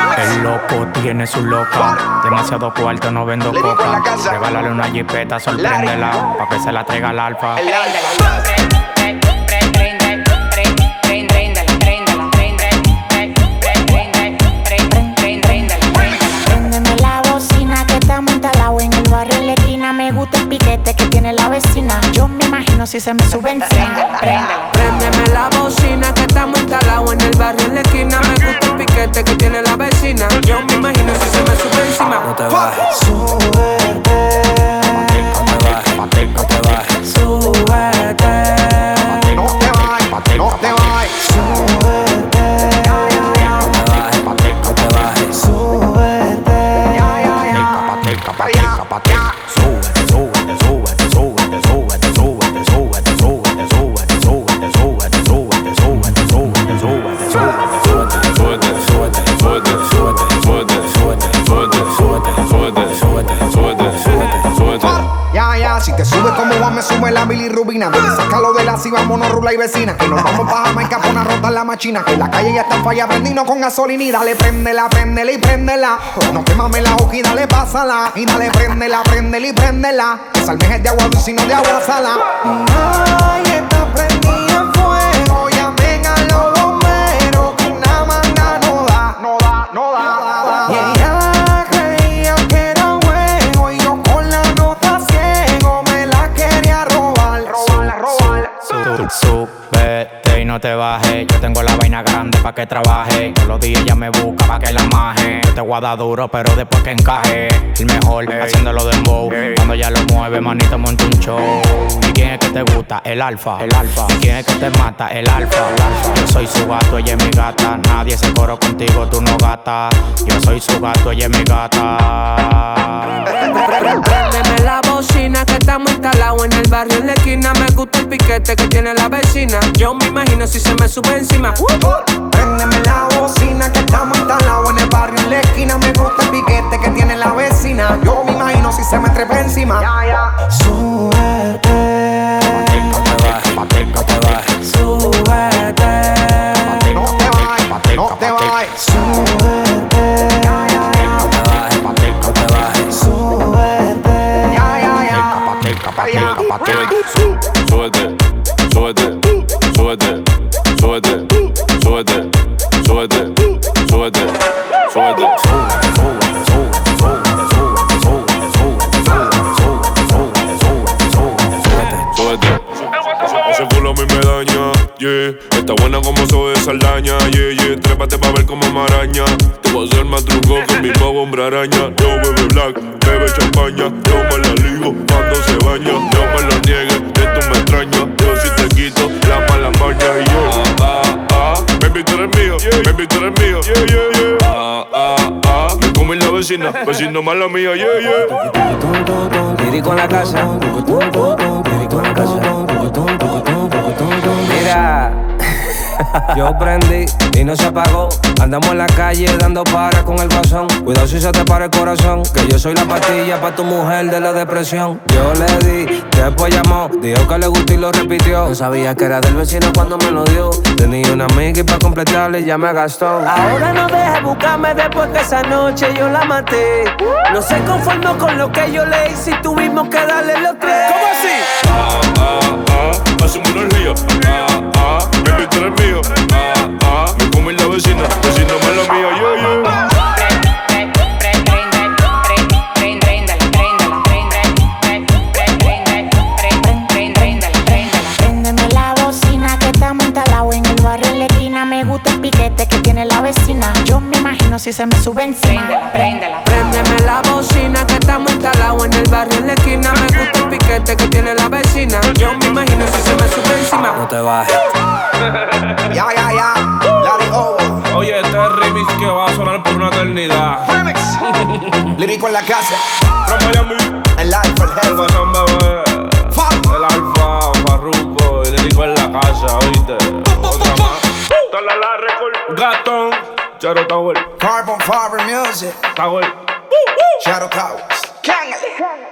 El loco tiene su loca. Demasiado cuarto, no vendo coca. Regálale una jipeta, sorpréndela. Pa' que se la traiga al alfa. Préndeme la bocina que estamos instalados en el barrio en la esquina. Me gusta el piquete que tiene la vecina. Yo me imagino si se me sube encima. Préndeme la bocina que estamos instalados en el barrio en la esquina. Me gusta el piquete que tiene la vecina. Yo me imagino si se me sube encima. No te bajes, súbete. no te bajes, no te bajes. Súbete. No te vayas, no te vayas. Súbete. No te bajes, Súbete. Si te sube como Juan, me sube la bilirrubina. Dale, sácalo de la si vámonos, rula y vecina. Que nos vamos pa' Jamaica pa' una rota la machina. Que la calle ya está en falla, prendino con gasolina. Y dale, préndela, préndela y préndela. No te mames la hoja y dale, pásala. Y dale, préndela, préndela y préndela. Que salmejes de agua dulce y no de agua sala. Ay, está prendida en fuego. Llamen a los bomberos. Que una manga no da, no da, no da. Y ella creía que era juego. Y yo con la nota ciego me la quería robar, robar, robar. Súbete y no te bajes. Yo tengo la vaina grande pa' que trabaje. Todos los días ella me busca pa' que la maje. Yo te voy a dar duro, pero después que encaje. El mejor, haciéndolo de dembow. Cuando ella lo mueve, manito, monta un show. ¿Y quién es que te gusta? El alfa. ¿Y quién es que te mata? El alfa. Yo soy su gato, ella es mi gata. Nadie se coro contigo, tú no gata. Yo soy su gato, ella es mi gata. Préndeme la bocina que estamos instalados en el barrio en la esquina. Me gusta el piquete que tiene la vecina. Yo me imagino si se me sube encima. Préndeme la bocina que estamos instalados en el barrio en la esquina. Me gusta el piquete que tiene la vecina. Yo me imagino si se me trepa encima. Súbete. no te bajes, no te bajes. Súbete. No te vayas, no te vayas. Súbete. No te bajes, no te bajes. Súbete. Súbete, súbete, súbete, súbete, súbete, súbete, súbete, súbete. Súbete. Ese culo a mí me daña, yeah. Está buena como soy de Saldaña, yeah, yeah. Trépate pa' ver como maraña. Te voy a hacer más truco que el mismo hombre araña. Yo bebe black, bebe champaña. Yo me la ligo cuando se baña. No me lo niegues, esto me extraña. Yo si te quito la mala maña. Y yo, baby tú eres mío, baby tú eres mío, yeah, yeah, yeah. Me come la vecina, vecino mala mía, yeah, yeah. Lírico en la casa, lírico en la casa. Mira, yo prendí y no se apagó. Andamos en la calle dando para con el guasón. Cuidado si se te para el corazón, que yo soy la pastilla pa' tu mujer de la depresión. Yo le di, después llamó, dijo que le gustó y lo repitió. No sabía que era del vecino cuando me lo dio. Tenía una amiga y pa' completarle ya me gastó. Ahora no dejes buscarme después que esa noche yo la maté. No se conformó con lo que yo le hice y tuvimos que darle los tres. ¿Cómo así? Hacemos una ría. Baby, tú eres mío. Me come la vecina, vecina mala mía, yeah, yeah. Préndeme la bocina que estamos instalados en el barrio en la esquina. Me gusta el piquete que tiene la vecina. Yo me imagino si se me sube encima. Préndeme la bocina que estamos instalados en el barrio en la esquina. Me gusta el piquete que tiene la vecina. Yo me imagino si se me sube encima. No te bajes. Ya, Larry Over. Oye, este es el remix que va a sonar por una eternidad. Remix. Lírico en la casa. From Miami, El alfa, el el jefe. Guasón Bebé, el Alfa, Farruko y Lírico en la casa, oíste. Otra más. Talala Record, Gatón, Charo Tower, Carbon Fiber Music. Tower. Shadow Towers.